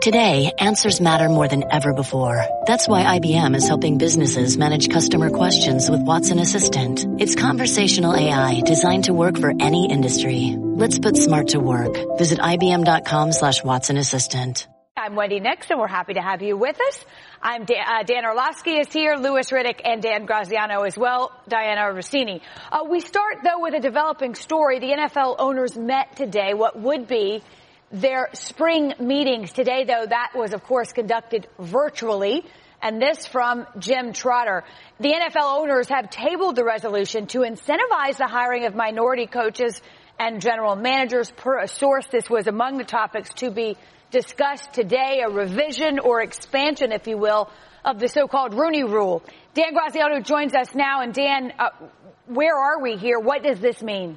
Today, answers matter more than ever before. That's why IBM is helping businesses manage customer questions with Watson Assistant. It's conversational AI designed to work for any industry. Let's put smart to work. Visit IBM.com/Watson Assistant. I'm Wendy Nix, and we're happy to have you with us. Dan Orlovsky is here, Louis Riddick, and Dan Graziano as well, Diana Rossini. We start, though, with a developing story. The NFL owners met today, what would be their spring meetings. Today, though, that was, of course, conducted virtually. And this from Jim Trotter. The NFL owners have tabled the resolution to incentivize the hiring of minority coaches and general managers. Per a source, this was among the topics to be discussed today, a revision or expansion, if you will, of the so-called Rooney Rule. Dan Graziano joins us now. And Dan, where are we here? What does this mean?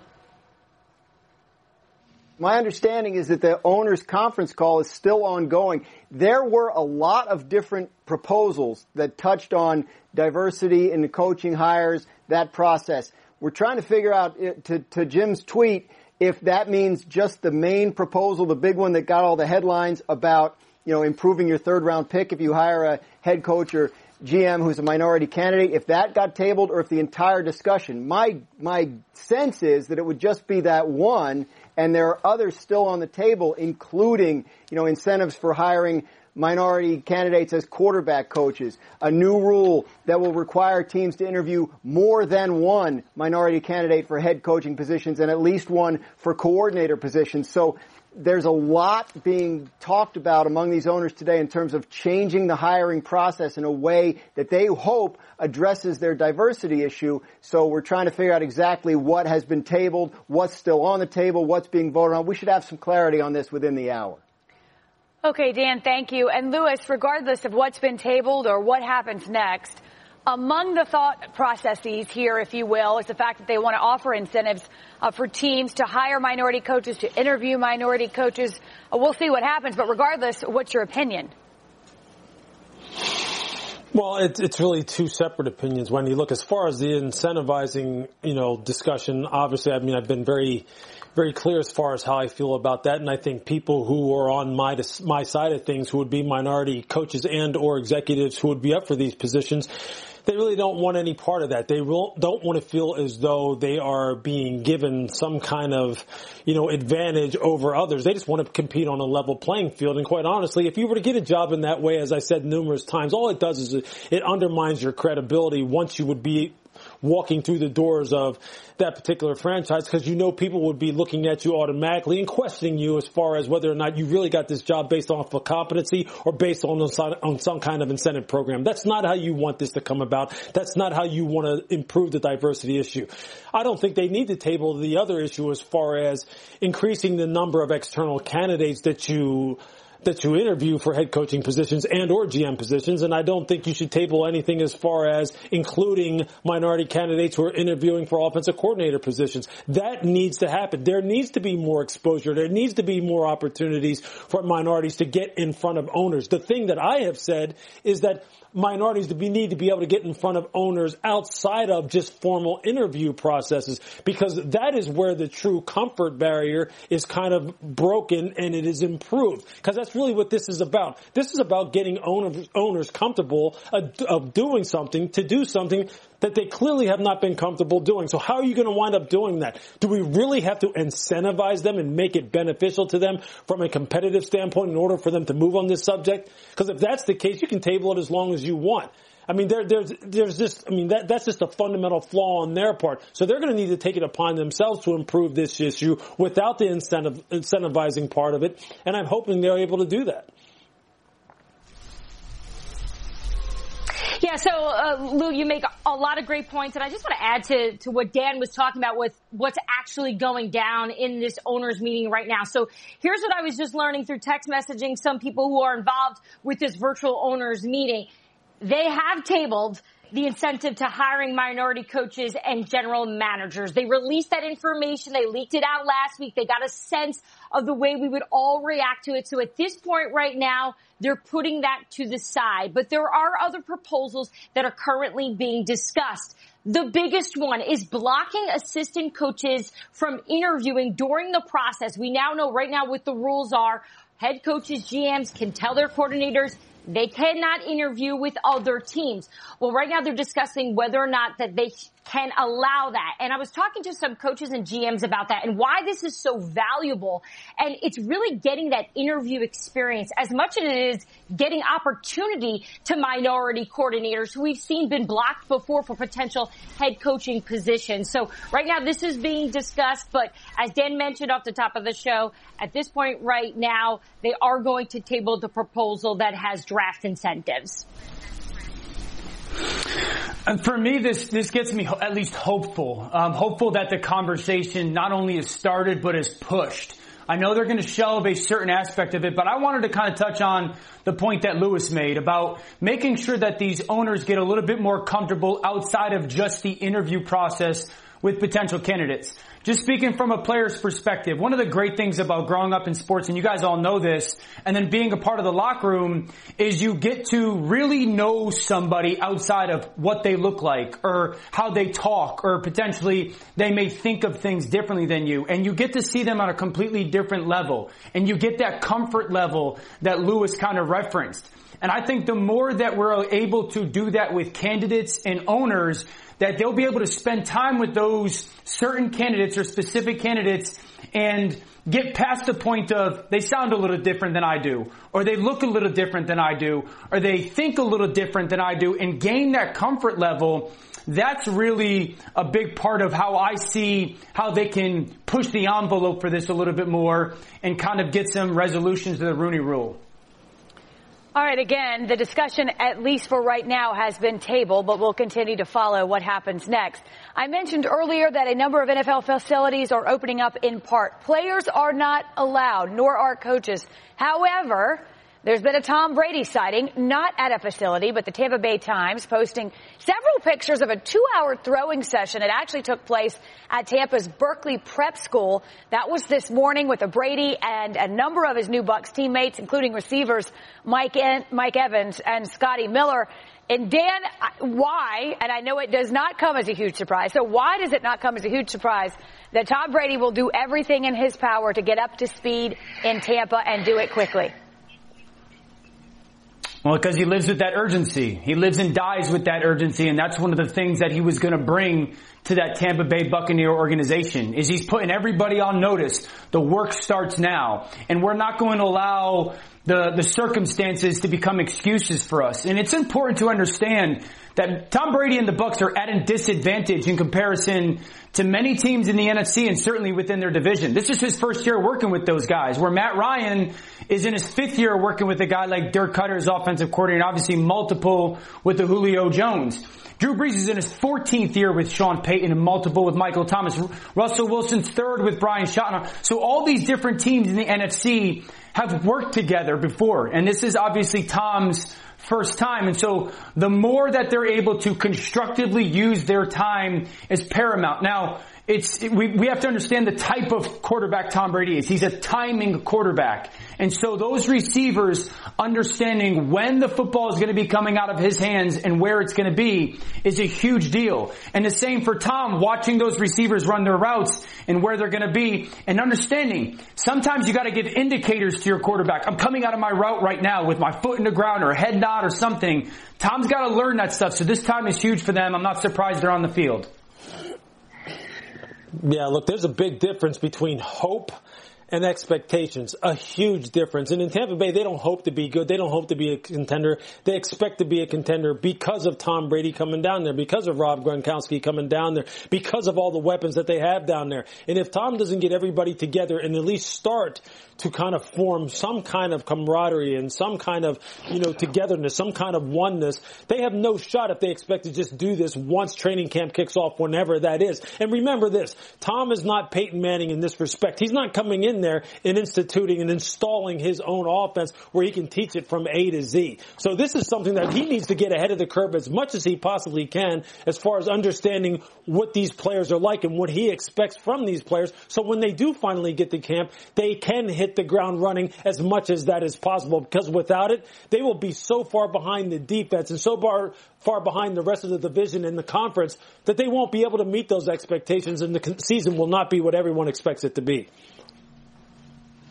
My understanding is that the owners' conference call is still ongoing. There were a lot of different proposals that touched on diversity in the coaching hires, that process. We're trying to figure out, to Jim's tweet, if that means just the main proposal, the big one that got all the headlines about, improving your third-round pick if you hire a head coach or GM who's a minority candidate, if that got tabled or if the entire discussion. My sense is that it would just be that one, and there are others still on the table, including, incentives for hiring minority candidates as quarterback coaches, a new rule that will require teams to interview more than one minority candidate for head coaching positions and at least one for coordinator positions. So there's a lot being talked about among these owners today in terms of changing the hiring process in a way that they hope addresses their diversity issue. So we're trying to figure out exactly what has been tabled, what's still on the table, what's being voted on. We should have some clarity on this within the hour. Okay, Dan, thank you. And Louis, regardless of what's been tabled or what happens next, among the thought processes here, if you will, is the fact that they want to offer incentives for teams to hire minority coaches, to interview minority coaches. We'll see what happens. But regardless, what's your opinion? Well, it's really two separate opinions. When you look as far as the incentivizing, discussion, obviously, I've been very clear as far as how I feel about that. And I think people who are on my side of things, who would be minority coaches and or executives who would be up for these positions, they really don't want any part of that. They don't want to feel as though they are being given some kind of, advantage over others. They just want to compete on a level playing field. And quite honestly, if you were to get a job in that way, as I said numerous times, all it does is it undermines your credibility once you would be walking through the doors of that particular franchise, because people would be looking at you automatically and questioning you as far as whether or not you really got this job based off of competency or based on some kind of incentive program. That's not how you want this to come about. That's not how you want to improve the diversity issue. I don't think they need to table the other issue as far as increasing the number of external candidates that you interview for head coaching positions and or GM positions. And I don't think you should table anything as far as including minority candidates who are interviewing for offensive coordinator positions. That needs to happen. There needs to be more exposure. There needs to be more opportunities for minorities to get in front of owners. The thing that I have said is that minorities need to be able to get in front of owners outside of just formal interview processes, because that is where the true comfort barrier is kind of broken and it is improved. Because that's really what this is about. This is about getting owners comfortable of doing something, to do something that they clearly have not been comfortable doing. So how are you going to wind up doing that? Do we really have to incentivize them and make it beneficial to them from a competitive standpoint in order for them to move on this subject? Because if that's the case, you can table it as long as you want. That's just a fundamental flaw on their part. So they're going to need to take it upon themselves to improve this issue without the incentivizing part of it. And I'm hoping they're able to do that. Yeah, so, Lou, you make a lot of great points, and I just want to add to what Dan was talking about with what's actually going down in this owners meeting right now. So here's what I was just learning through text messaging some people who are involved with this virtual owners meeting. They have tabled the incentive to hiring minority coaches and general managers. They released that information. They leaked it out last week. They got a sense of the way we would all react to it. So at this point right now, they're putting that to the side. But there are other proposals that are currently being discussed. The biggest one is blocking assistant coaches from interviewing during the process. We now know right now what the rules are. head coaches, GMs can tell their coordinators they cannot interview with other teams. Well, right now they're discussing whether or not that they can allow that. And I was talking to some coaches and GMs about that and why this is so valuable. And it's really getting that interview experience as much as it is getting opportunity to minority coordinators who we've seen been blocked before for potential head coaching positions. So right now this is being discussed, but as Dan mentioned off the top of the show, at this point right now, they are going to table the proposal that has draft incentives. And for me, this gets me at least hopeful. Hopeful that the conversation not only is started, but is pushed. I know they're going to shelve a certain aspect of it, but I wanted to kind of touch on the point that Lewis made about making sure that these owners get a little bit more comfortable outside of just the interview process with potential candidates. Just speaking from a player's perspective, one of the great things about growing up in sports, and you guys all know this, and then being a part of the locker room, is you get to really know somebody outside of what they look like or how they talk, or potentially they may think of things differently than you, and you get to see them on a completely different level, and you get that comfort level that Lewis kind of referenced. And I think the more that we're able to do that with candidates and owners, that they'll be able to spend time with those certain candidates or specific candidates and get past the point of they sound a little different than I do, or they look a little different than I do, or they think a little different than I do, and gain that comfort level. That's really a big part of how I see how they can push the envelope for this a little bit more and kind of get some resolutions to the Rooney Rule. All right, again, the discussion, at least for right now, has been tabled, but we'll continue to follow what happens next. I mentioned earlier that a number of NFL facilities are opening up in part. Players are not allowed, nor are coaches. However, there's been a Tom Brady sighting, not at a facility, but the Tampa Bay Times posting several pictures of a 2-hour throwing session. It actually took place at Tampa's Berkeley Prep School. That was this morning with Brady and a number of his new Bucs teammates, including receivers Mike Evans and Scotty Miller. And Dan, why, and I know it does not come as a huge surprise, so why does it not come as a huge surprise that Tom Brady will do everything in his power to get up to speed in Tampa and do it quickly? Well, because he lives with that urgency. He lives and dies with that urgency, and that's one of the things that he was going to bring to that Tampa Bay Buccaneer organization, is he's putting everybody on notice. The work starts now, and we're not going to allow the circumstances to become excuses for us. And it's important to understand that Tom Brady and the Bucs are at a disadvantage in comparison to many teams in the NFC and certainly within their division. This is his first year working with those guys, where Matt Ryan is in his 5th year working with a guy like Dirk Cutter as offensive coordinator, and obviously multiple with the Julio Jones. Drew Brees is in his 14th year with Sean Payton and multiple with Michael Thomas. Russell Wilson's 3rd with Brian Schottenheimer. So all these different teams in the NFC have worked together before, and this is obviously Tom's first time. And so the more that they're able to constructively use their time is paramount. Now, we have to understand the type of quarterback Tom Brady is. He's a timing quarterback. And so those receivers understanding when the football is going to be coming out of his hands and where it's going to be is a huge deal. And the same for Tom, watching those receivers run their routes and where they're going to be and understanding. Sometimes you got to give indicators to your quarterback. I'm coming out of my route right now with my foot in the ground or a head nod or something. Tom's got to learn that stuff. So this time is huge for them. I'm not surprised they're on the field. Yeah, look, there's a big difference between hope and expectations, a huge difference. And in Tampa Bay, they don't hope to be good. They don't hope to be a contender. They expect to be a contender because of Tom Brady coming down there, because of Rob Gronkowski coming down there, because of all the weapons that they have down there. And if Tom doesn't get everybody together and at least start to kind of form some kind of camaraderie and some kind of, togetherness, some kind of oneness, they have no shot if they expect to just do this once training camp kicks off, whenever that is. And remember this, Tom is not Peyton Manning in this respect. He's not coming in there and instituting and installing his own offense where he can teach it from A to Z. So this is something that he needs to get ahead of the curve as much as he possibly can as far as understanding what these players are like and what he expects from these players. So when they do finally get to camp, they can hit the ground running as much as that is possible, because without it, they will be so far behind the defense and so far behind the rest of the division and the conference that they won't be able to meet those expectations, and the season will not be what everyone expects it to be.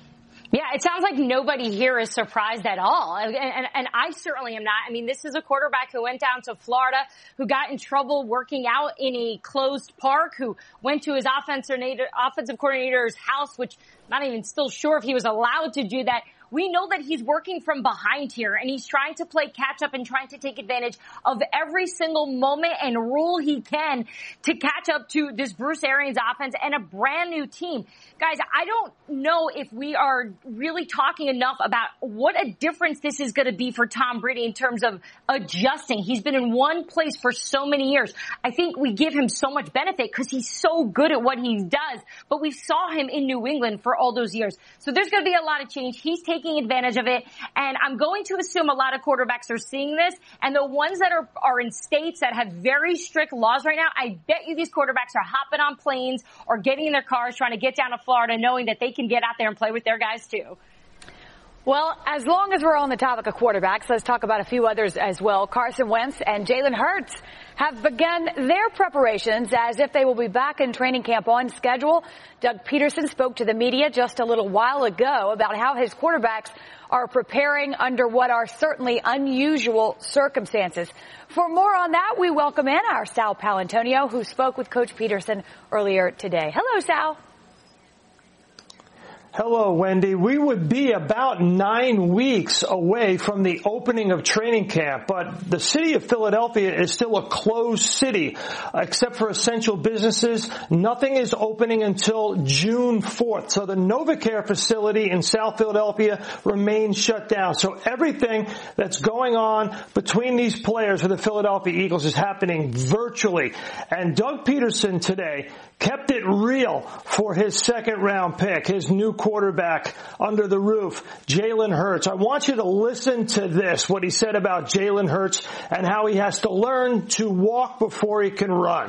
Yeah, it sounds like nobody here is surprised at all. And I certainly am not. I mean, this is a quarterback who went down to Florida, who got in trouble working out in a closed park, who went to his offensive coordinator's house, which I'm not even still sure if he was allowed to do that. We know that he's working from behind here, and he's trying to play catch up and trying to take advantage of every single moment and rule he can to catch up to this Bruce Arians offense and a brand new team. Guys, I don't know if we are really talking enough about what a difference this is going to be for Tom Brady in terms of adjusting. He's been in one place for so many years. I think we give him so much benefit because he's so good at what he does, but we saw him in New England for all those years. So there's going to be a lot of change. He's taking advantage of it, and I'm going to assume a lot of quarterbacks are seeing this, and the ones that are in states that have very strict laws right now, I bet you these quarterbacks are hopping on planes or getting in their cars trying to get down to Florida knowing that they can get out there and play with their guys too. Well, as long as we're on the topic of quarterbacks, let's talk about a few others as well. Carson Wentz and Jalen Hurts have begun their preparations as if they will be back in training camp on schedule. Doug Peterson spoke to the media just a little while ago about how his quarterbacks are preparing under what are certainly unusual circumstances. For more on that, we welcome in our Sal Paolantonio, who spoke with Coach Peterson earlier today. Hello, Sal. Hello, Wendy. We would be about 9 weeks away from the opening of training camp, but the city of Philadelphia is still a closed city. Except for essential businesses, nothing is opening until June 4th. So the NovaCare facility in South Philadelphia remains shut down. So everything that's going on between these players for the Philadelphia Eagles is happening virtually. And Doug Peterson today kept it real for his second-round pick, his new quarterback under the roof, Jalen Hurts. I want you to listen to this, what he said about Jalen Hurts and how he has to learn to walk before he can run.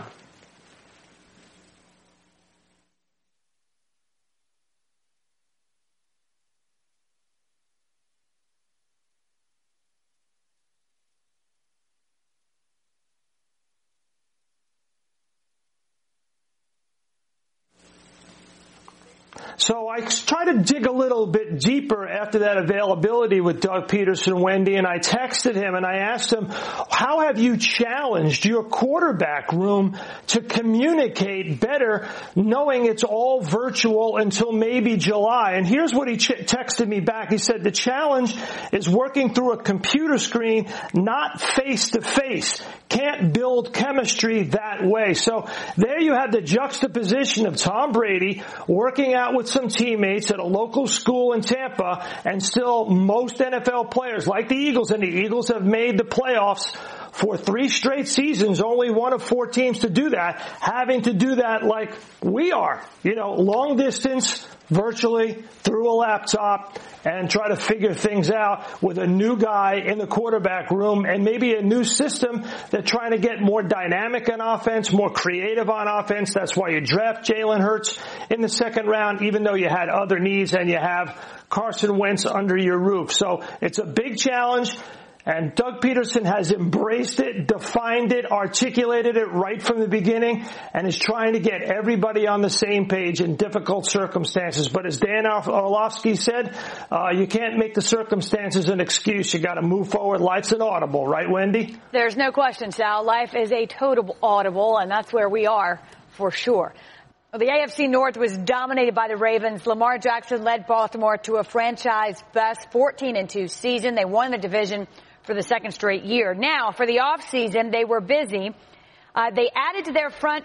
So I tried to dig a little bit deeper after that availability with Doug Peterson, Wendy, and I texted him and I asked him, how have you challenged your quarterback room to communicate better knowing it's all virtual until maybe July? And here's what he texted me back. He said, the challenge is working through a computer screen, not face to face. Can't build chemistry that way. So there you have the juxtaposition of Tom Brady working out with some teammates at a local school in Tampa, and still most NFL players like the Eagles, and the Eagles have made the playoffs for 3 straight seasons, only one of 4 teams to do that, having to do that like we are, long distance, virtually, through a laptop, and try to figure things out with a new guy in the quarterback room and maybe a new system that's trying to get more dynamic on offense, more creative on offense. That's why you draft Jalen Hurts in the second round, even though you had other needs and you have Carson Wentz under your roof. So it's a big challenge. And Doug Peterson has embraced it, defined it, articulated it right from the beginning, and is trying to get everybody on the same page in difficult circumstances. But as Dan Orlovsky said, you can't make the circumstances an excuse. You got to move forward. Life's an audible, right, Wendy? There's no question, Sal. Life is a total audible, and that's where we are for sure. The AFC North was dominated by the Ravens. Lamar Jackson led Baltimore to a franchise best 14-2 season. They won the division for the second straight year. Now, for the offseason, they were busy. They added to their front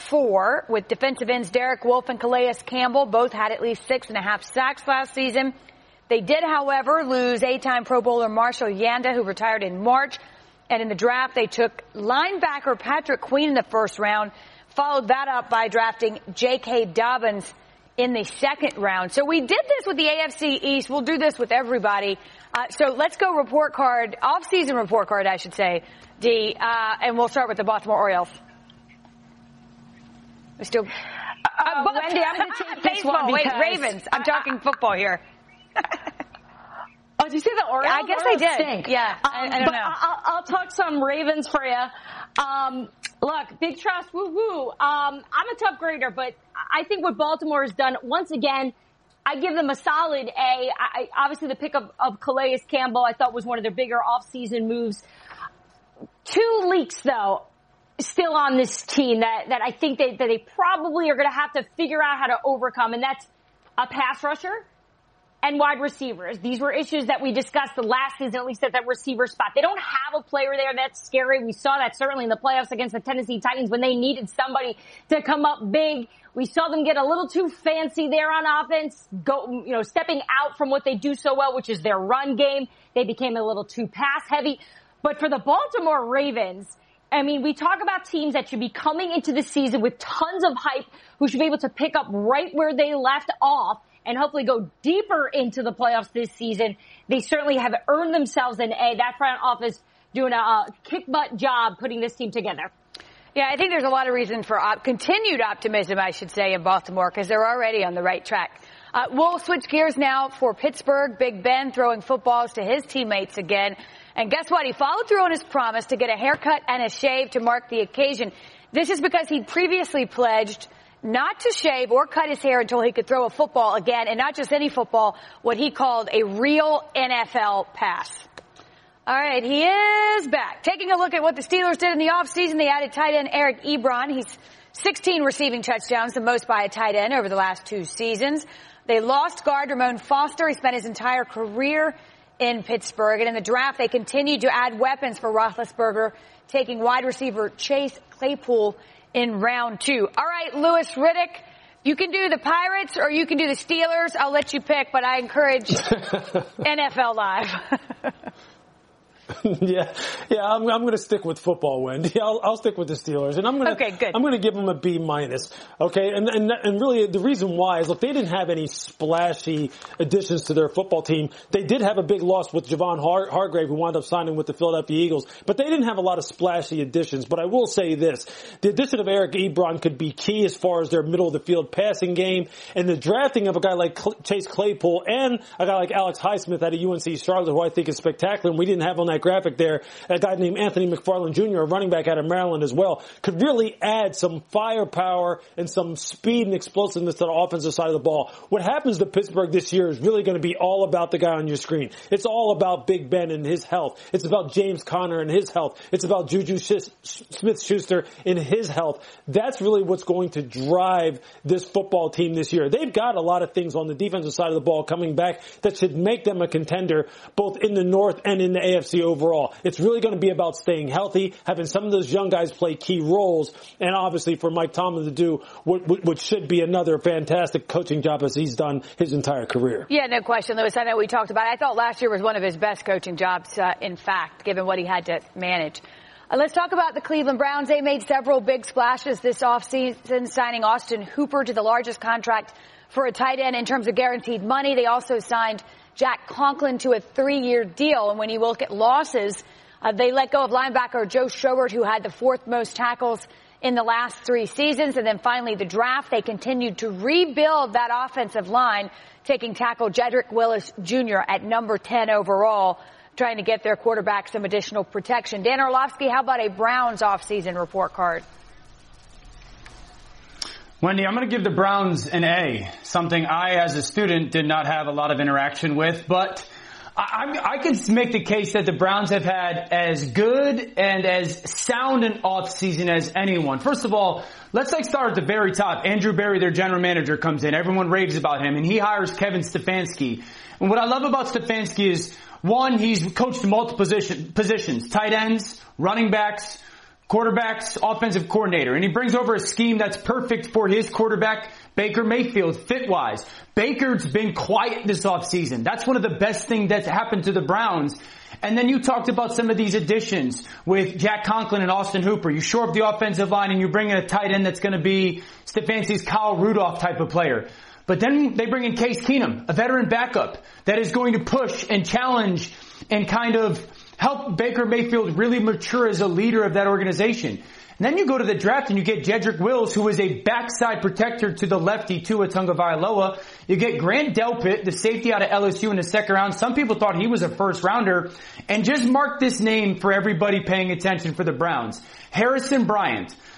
4 with defensive ends Derek Wolfe and Calais Campbell. Both had at least 6.5 sacks last season. They did, however, lose 8-time Pro Bowler Marshall Yanda, who retired in March. And in the draft, they took linebacker Patrick Queen in the first round, followed that up by drafting J.K. Dobbins in the second round. So we did this with the AFC East. We'll do this with everybody. So let's go off-season report card, I should say, D, and we'll start with the Baltimore Orioles. We still, Wendy, I'm going to take this one because Ravens. I'm talking football here. Oh, did you say the Orioles? I guess I did. Stink. Yeah, I don't know. I'll talk some Ravens for you. Look, big trust, woo-woo. I'm a tough grader, but I think what Baltimore has done, once again, I give them a solid A. Obviously, the pick of Calais Campbell I thought was one of their bigger offseason moves. 2 leaks, though, still on this team that I think that they probably are going to have to figure out how to overcome, and that's a pass rusher and wide receivers. These were issues that we discussed the last season, at least at that receiver spot. They don't have a player there that's scary. We saw that certainly in the playoffs against the Tennessee Titans when they needed somebody to come up big. We saw them get a little too fancy there on offense, stepping out from what they do so well, which is their run game. They became a little too pass heavy. But for the Baltimore Ravens, I mean, we talk about teams that should be coming into the season with tons of hype, who should be able to pick up right where they left off and hopefully go deeper into the playoffs this season. They certainly have earned themselves an A. That front office doing a kick-butt job putting this team together. Yeah, I think there's a lot of reason for continued optimism, I should say, in Baltimore, because they're already on the right track. We'll switch gears now for Pittsburgh. Big Ben throwing footballs to his teammates again. And guess what? He followed through on his promise to get a haircut and a shave to mark the occasion. This is because he'd previously pledged not to shave or cut his hair until he could throw a football again, and not just any football, what he called a real NFL pass. All right, he is back. Taking a look at what the Steelers did in the offseason, they added tight end Eric Ebron. He's 16 receiving touchdowns, the most by a tight end over the last 2 seasons. They lost guard Ramon Foster. He spent his entire career in Pittsburgh. And in the draft, they continued to add weapons for Roethlisberger, taking wide receiver Chase Claypool in round 2. All right, Louis Riddick, you can do the Pirates or you can do the Steelers. I'll let you pick, but I encourage NFL Live. Yeah, I'm going to stick with football, Wendy. I'll stick with the Steelers, and I'm going to give them a B-. Okay, and really the reason why is, look, they didn't have any splashy additions to their football team. They did have a big loss with Javon Hargrave, who wound up signing with the Philadelphia Eagles, but they didn't have a lot of splashy additions. But I will say this: the addition of Eric Ebron could be key as far as their middle of the field passing game, and the drafting of a guy like Chase Claypool and a guy like Alex Highsmith out of UNC Charlotte, who I think is spectacular, and we didn't have on that graphic there, a guy named Anthony McFarland Jr., a running back out of Maryland as well, could really add some firepower and some speed and explosiveness to the offensive side of the ball. What happens to Pittsburgh this year is really going to be all about the guy on your screen. It's all about Big Ben and his health. It's about James Conner and his health. It's about Juju Smith-Schuster and his health. That's really what's going to drive this football team this year. They've got a lot of things on the defensive side of the ball coming back that should make them a contender both in the North and in the AFC overall. It's really going to be about staying healthy, having some of those young guys play key roles, and obviously for Mike Tomlin to do what should be another fantastic coaching job as he's done his entire career. Yeah, no question, Louis. I know we talked about it. I thought last year was one of his best coaching jobs, in fact, given what he had to manage. Let's talk about the Cleveland Browns. They made several big splashes this offseason, signing Austin Hooper to the largest contract for a tight end in terms of guaranteed money. They also signed Jack Conklin to a 3-year deal. And when you look at losses, they let go of linebacker Joe Schobert, who had the 4th most tackles in the last 3 seasons. And then finally the draft, they continued to rebuild that offensive line, taking tackle Jedrick Willis Jr. at number 10 overall, trying to get their quarterback some additional protection. Dan Orlovsky, how about a Browns offseason report card? Wendy, I'm going to give the Browns an A, something I, as a student, did not have a lot of interaction with, but I could make the case that the Browns have had as good and as sound an offseason as anyone. First of all, let's start at the very top. Andrew Berry, their general manager, comes in. Everyone raves about him, and he hires Kevin Stefanski. And what I love about Stefanski is, one, he's coached multiple positions, tight ends, running backs, quarterbacks, offensive coordinator, and he brings over a scheme that's perfect for his quarterback, Baker Mayfield, fit-wise. Baker's been quiet this offseason. That's one of the best things that's happened to the Browns. And then you talked about some of these additions with Jack Conklin and Austin Hooper. You shore up the offensive line and you bring in a tight end that's going to be Stefanski's Kyle Rudolph type of player. But then they bring in Case Keenum, a veteran backup that is going to push and challenge and kind of help Baker Mayfield really mature as a leader of that organization. And then you go to the draft and you get Jedrick Wills, who is a backside protector to the lefty Tua Tagovailoa. You get Grant Delpit, the safety out of LSU in the second round. Some people thought he was a first rounder. And just mark this name for everybody paying attention for the Browns. Harrison Bryant,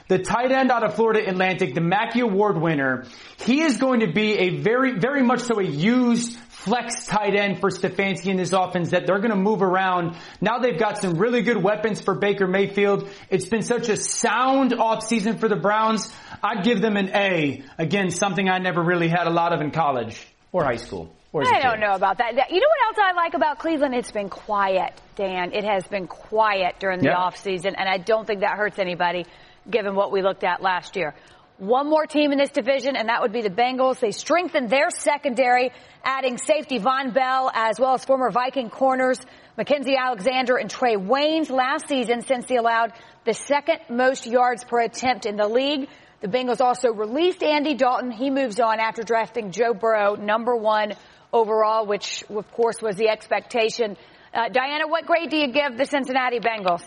the tight end out of Florida Atlantic, the Mackey Award winner, he is going to be a very, very much so a used flex tight end for Stefanski in this offense that they're going to move around. Now they've got some really good weapons for Baker Mayfield. It's been such a sound offseason for the Browns. I'd give them an A. Again, something I never really had a lot of in college or high school. I don't know about that. You know what else I like about Cleveland? It's been quiet, Dan. It has been quiet during the offseason, and I don't think that hurts anybody given what we looked at last year. One more team in this division, and that would be the Bengals. They strengthened their secondary, adding safety Von Bell as well as former Viking corners Mackenzie Alexander and Trey Waynes last season, since they allowed the second most yards per attempt in the league. The Bengals also released Andy Dalton. He moves on after drafting Joe Burrow, #1 overall, which, of course, was the expectation. Diana, what grade do you give the Cincinnati Bengals?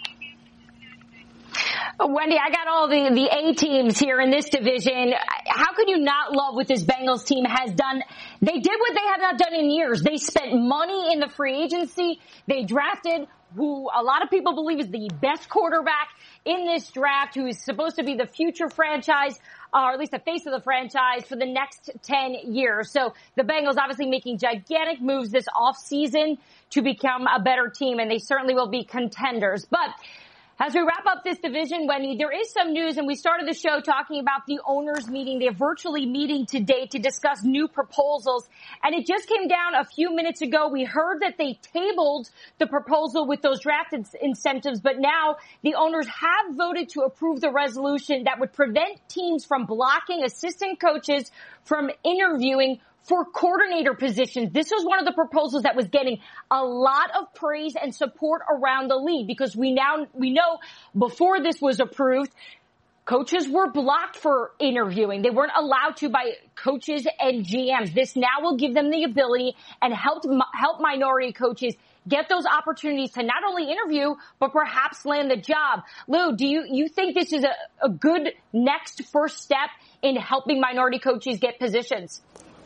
Wendy, I got all the A teams here in this division. How could you not love what this Bengals team has done? They did what they have not done in years. They spent money in the free agency. They drafted who a lot of people believe is the best quarterback in this draft, who is supposed to be the future franchise, or at least the face of the franchise for the next 10 years. So the Bengals obviously making gigantic moves this offseason to become a better team, and they certainly will be contenders. But as we wrap up this division, Wendy, there is some news, and we started the show talking about the owners meeting. They're virtually meeting today to discuss new proposals, and it just came down a few minutes ago. We heard that they tabled the proposal with those draft incentives, but now the owners have voted to approve the resolution that would prevent teams from blocking assistant coaches from interviewing for coordinator positions. This was one of the proposals that was getting a lot of praise and support around the league, because we know before this was approved, coaches were blocked for interviewing. They weren't allowed to by coaches and GMs. This now will give them the ability and help minority coaches get those opportunities to not only interview, but perhaps land the job. Lou, do you think this is a good next first step in helping minority coaches get positions?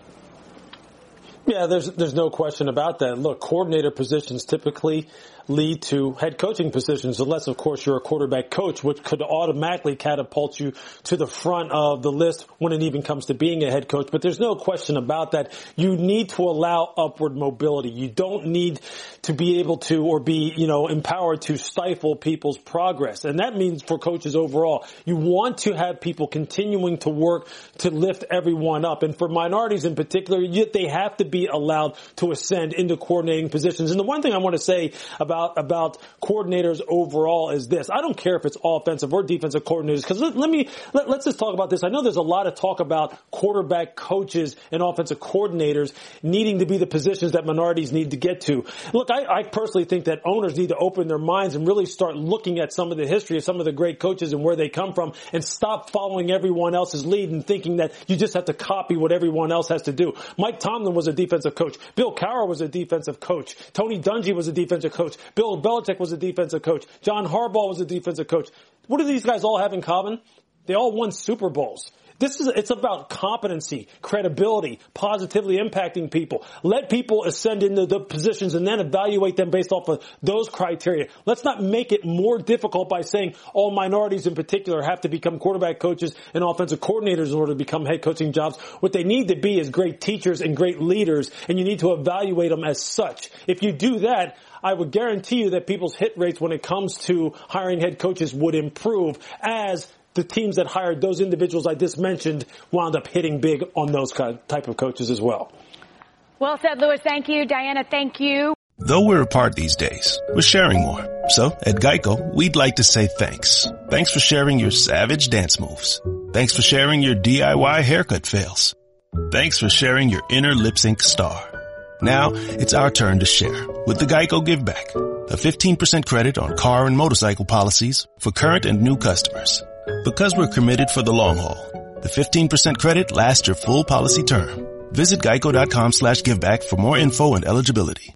Yeah, there's no question about that. Look, coordinator positions typically lead to head coaching positions, unless, of course, you're a quarterback coach, which could automatically catapult you to the front of the list when it even comes to being a head coach. But there's no question about that. You need to allow upward mobility. You don't need to be able to or be, empowered to stifle people's progress. And that means for coaches overall, you want to have people continuing to work to lift everyone up. And for minorities in particular, they have to be allowed to ascend into coordinating positions. And the one thing I want to say about coordinators overall is this. I don't care if it's offensive or defensive coordinators, because let's just talk about this. I know there's a lot of talk about quarterback coaches and offensive coordinators needing to be the positions that minorities need to get to. Look, I personally think that owners need to open their minds and really start looking at some of the history of some of the great coaches and where they come from, and stop following everyone else's lead and thinking that you just have to copy what everyone else has to do. Mike Tomlin was a defensive coach. Bill Cowher was a defensive coach. Tony Dungy was a defensive coach. Bill Belichick was a defensive coach. John Harbaugh was a defensive coach. What do these guys all have in common? They all won Super Bowls. It's about competency, credibility, positively impacting people. Let people ascend into the positions and then evaluate them based off of those criteria. Let's not make it more difficult by saying all minorities in particular have to become quarterback coaches and offensive coordinators in order to become head coaching jobs. What they need to be is great teachers and great leaders, and you need to evaluate them as such. If you do that, I would guarantee you that people's hit rates when it comes to hiring head coaches would improve, as the teams that hired those individuals I just mentioned wound up hitting big on those type of coaches as well. Well said, Louis. Thank you. Diana, thank you. Though we're apart these days, we're sharing more. So at Geico, we'd like to say thanks. Thanks for sharing your savage dance moves. Thanks for sharing your DIY haircut fails. Thanks for sharing your inner lip sync star. Now it's our turn to share with the Geico Give Back, a 15% credit on car and motorcycle policies for current and new customers. Because we're committed for the long haul, the 15% credit lasts your full policy term. Visit geico.com/giveback for more info and eligibility.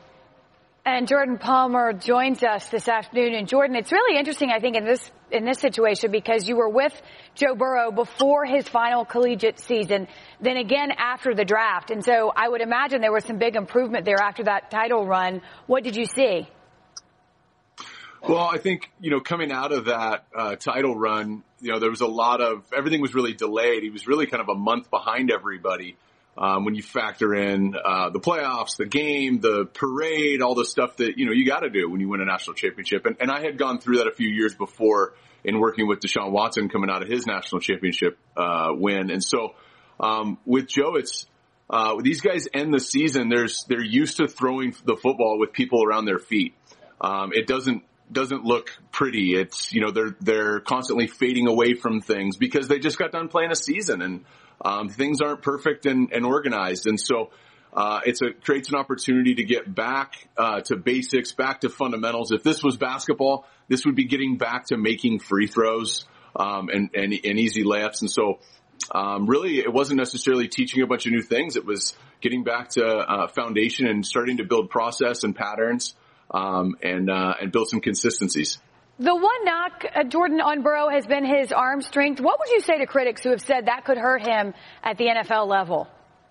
And Jordan Palmer joins us this afternoon. And Jordan, it's really interesting, I think, in this situation, because you were with Joe Burrow before his final collegiate season, then again after the draft. And so I would imagine there was some big improvement there after that title run. What did you see? Well, I think, coming out of that title run, there was everything was really delayed. He was really kind of a month behind everybody when you factor in the playoffs, the game, the parade, all the stuff that, you got to do when you win a national championship. And I had gone through that a few years before in working with Deshaun Watson coming out of his national championship win. And so with Joe, it's these guys end the season. They're used to throwing the football with people around their feet. It doesn't look pretty. It's, they're constantly fading away from things because they just got done playing a season and things aren't perfect and organized. And so creates an opportunity to get back to basics, back to fundamentals. If this was basketball, this would be getting back to making free throws and easy layups. And so really, it wasn't necessarily teaching a bunch of new things. It was getting back to foundation and starting to build process and patterns. And build some consistencies. The one knock, Jordan, on Burrow has been his arm strength. What would you say to critics who have said that could hurt him at the NFL level?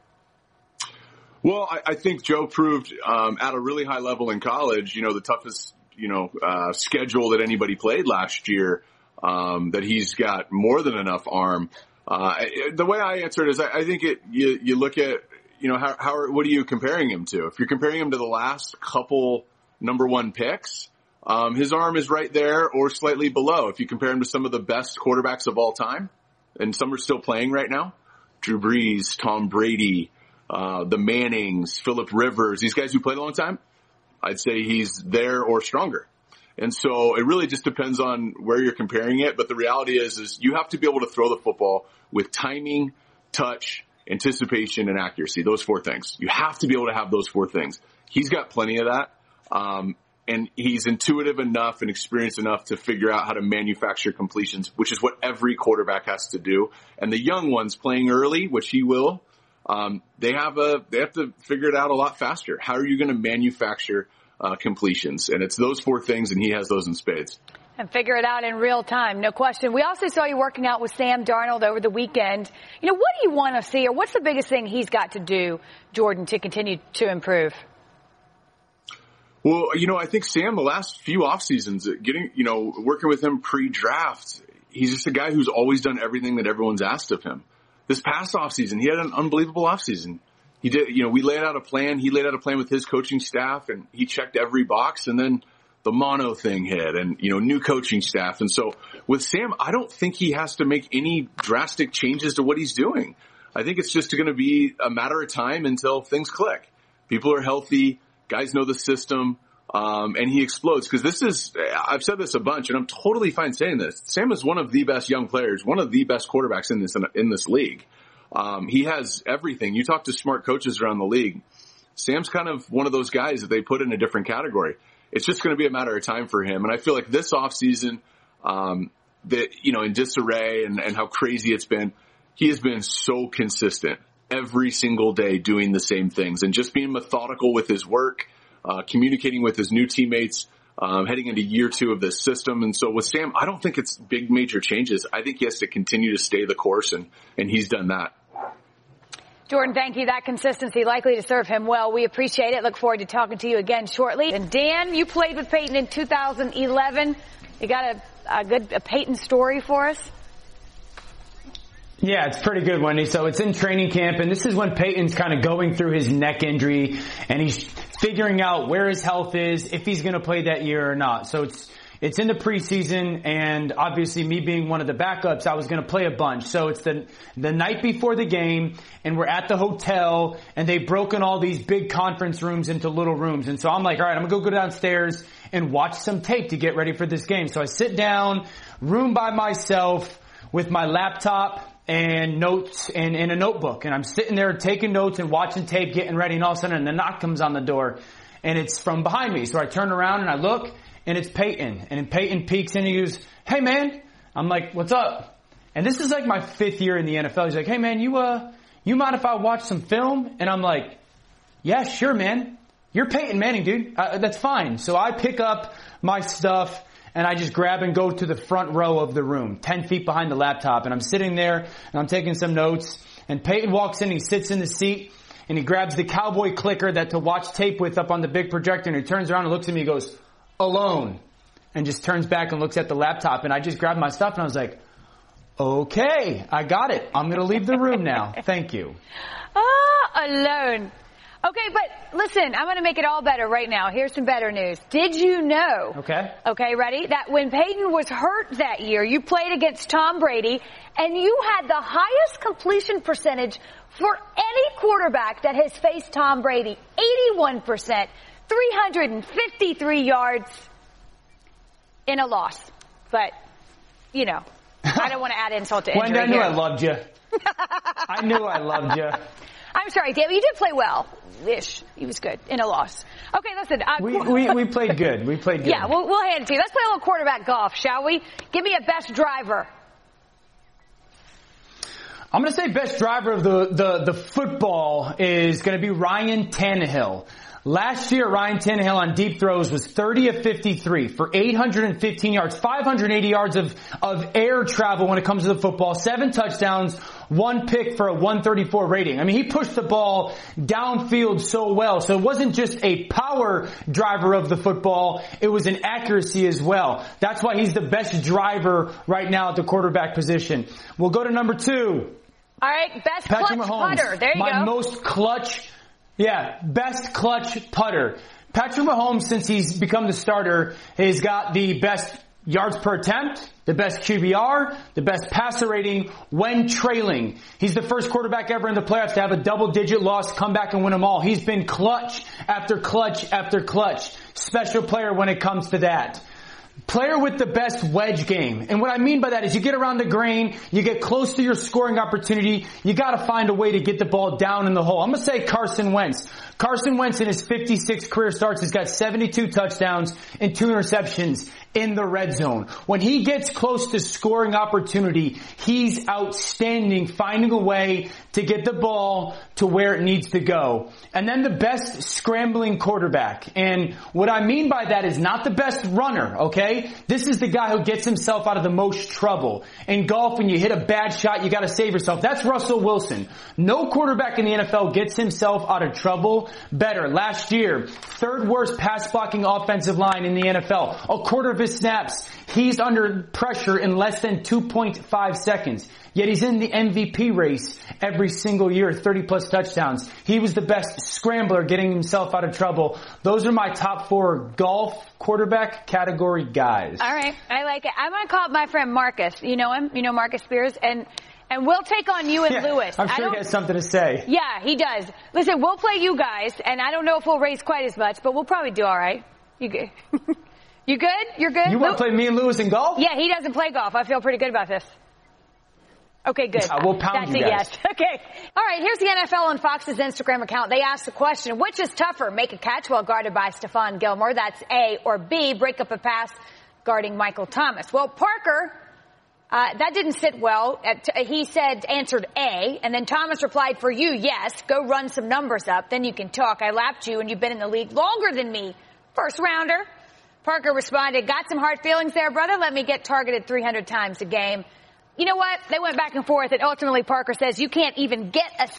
Well, I think Joe proved at a really high level in college, the toughest, schedule that anybody played last year, that he's got more than enough arm. The way I answer it is I think you look at, what are you comparing him to? If you're comparing him to the last couple number one picks, his arm is right there or slightly below. If you compare him to some of the best quarterbacks of all time, and some are still playing right now, Drew Brees, Tom Brady, the Mannings, Phillip Rivers, these guys who played a long time, I'd say he's there or stronger. And so it really just depends on where you're comparing it. But the reality is you have to be able to throw the football with timing, touch, anticipation, and accuracy. Those four things. You have to be able to have those four things. He's got plenty of that. And he's intuitive enough and experienced enough to figure out how to manufacture completions, which is what every quarterback has to do. And the young ones playing early, which he will, they have to figure it out a lot faster. How are you going to manufacture completions? And it's those four things, and he has those in spades. And figure it out in real time, no question. We also saw you working out with Sam Darnold over the weekend. What do you want to see, or what's the biggest thing he's got to do, Jordan, to continue to improve? Well, I think Sam, the last few off seasons, working with him pre-draft, he's just a guy who's always done everything that everyone's asked of him. This past off season, he had an unbelievable off season. He did, we laid out a plan. He laid out a plan with his coaching staff, and he checked every box. And then the mono thing hit, and new coaching staff. And so with Sam, I don't think he has to make any drastic changes to what he's doing. I think it's just going to be a matter of time until things click. People are healthy. Guys know the system, and he explodes. Because I've said this a bunch, and I'm totally fine saying this. Sam is one of the best young players, one of the best quarterbacks in this league. He has everything. You talk to smart coaches around the league. Sam's kind of one of those guys that they put in a different category. It's just going to be a matter of time for him. And I feel like this offseason, in disarray and how crazy it's been, he has been so consistent. Every single day doing the same things and just being methodical with his work, communicating with his new teammates, heading into year 2 of this system. And so with Sam, I don't think it's big major changes. I think he has to continue to stay the course, and he's done that. Jordan, thank you. That consistency likely to serve him well. We appreciate it. Look forward to talking to you again shortly. And Dan, you played with Peyton in 2011. You got a good Peyton story for us? Yeah, it's pretty good, Wendy. So it's in training camp, and this is when Peyton's kind of going through his neck injury, and he's figuring out where his health is, if he's going to play that year or not. So it's in the preseason, and obviously me being one of the backups, I was going to play a bunch. So it's the night before the game, and we're at the hotel, and they've broken all these big conference rooms into little rooms. And so I'm like, all right, I'm going to go downstairs and watch some tape to get ready for this game. So I sit down, room by myself, with my laptop and notes and a notebook. And I'm sitting there taking notes and watching tape, getting ready, and all of a sudden the knock comes on the door, and it's from behind me. So I turn around and I look, and it's Peyton. And Peyton peeks in and he goes, "Hey man." I'm like, "What's up?" And this is like my 5th year in the NFL. He's like, "Hey man, you mind if I watch some film?" And I'm like, "Yeah, sure, man. You're Peyton Manning, dude. That's fine." So I pick up my stuff, and I just grab and go to the front row of the room, 10 feet behind the laptop. And I'm sitting there, and I'm taking some notes. And Peyton walks in, he sits in the seat, and he grabs the cowboy clicker to watch tape with up on the big projector. And he turns around and looks at me and goes, "Alone." and just turns back and looks at the laptop. And I just grabbed my stuff and I was like, okay, I got it. I'm going to leave the room now. Thank you. Alone. Okay, but listen, I'm going to make it all better right now. Here's some better news. Did you know? Okay, ready? That when Peyton was hurt that year, you played against Tom Brady, and you had the highest completion percentage for any quarterback that has faced Tom Brady. 81%, 353 yards in a loss. But, you know, I don't want to add insult to injury. Wendy, I knew I loved you. I knew I loved you. I'm sorry, David, you did play well-ish. He was good in a loss. Okay, listen. We played good. We played good. Yeah, we'll hand it to you. Let's play a little quarterback golf, shall we? Give me a best driver. I'm going to say best driver of the football is going to be Ryan Tannehill. Last year, Ryan Tannehill on deep throws was 30 of 53 for 815 yards, 580 yards of air travel when it comes to the football, 7 touchdowns, 1 pick for a 134 rating. I mean, he pushed the ball downfield so well. So it wasn't just a power driver of the football. It was an accuracy as well. That's why he's the best driver right now at the quarterback position. We'll go to number 2. All right, best Patrick clutch Mahomes, putter. There you go. My most clutch. Yeah, best clutch putter. Patrick Mahomes, since he's become the starter, has got the best yards per attempt, the best QBR, the best passer rating when trailing. He's the first quarterback ever in the playoffs to have a double-digit loss, come back and win them all. He's been clutch after clutch after clutch. Special player when it comes to that. Player with the best wedge game. And what I mean by that is you get around the grain, you get close to your scoring opportunity, you gotta find a way to get the ball down in the hole. I'm gonna say Carson Wentz. Carson Wentz in his 56 career starts has got 72 touchdowns and 2 interceptions in the red zone. When he gets close to scoring opportunity, he's outstanding, finding a way to get the ball to where it needs to go. And then the best scrambling quarterback. And what I mean by that is not the best runner, okay? This is the guy who gets himself out of the most trouble. In golf, when you hit a bad shot, you gotta save yourself. That's Russell Wilson. No quarterback in the NFL gets himself out of trouble better. Last year, 3rd worst pass blocking offensive line in the NFL. A quarter of his snaps, he's under pressure in less than 2.5 seconds. Yet he's in the MVP race every single year, 30 plus touchdowns. He was the best scrambler getting himself out of trouble. Those are my top 4 golf quarterback category guys. All right. I like it. I'm going to call up my friend Marcus. You know him? You know Marcus Spears? And we'll take on you and Lewis. I'm sure he has something to say. Yeah, he does. Listen, we'll play you guys, and I don't know if we'll race quite as much, but we'll probably do all right. You good? You good? You're good? You want to play me and Lewis in golf? Yeah, he doesn't play golf. I feel pretty good about this. Okay, good. We'll pound That's you guys. Yes. Okay. All right, here's the NFL on Fox's Instagram account. They asked the question, which is tougher, make a catch while guarded by Stephon Gilmore, that's A, or B, break up a pass guarding Michael Thomas? Well, Parker, that didn't sit well. He answered A, and then Thomas replied, for you, yes, go run some numbers up, then you can talk. I lapped you, and you've been in the league longer than me. First rounder. Parker responded, got some hard feelings there, brother. Let me get targeted 300 times a game. You know what? They went back and forth, and ultimately Parker says you can't even get a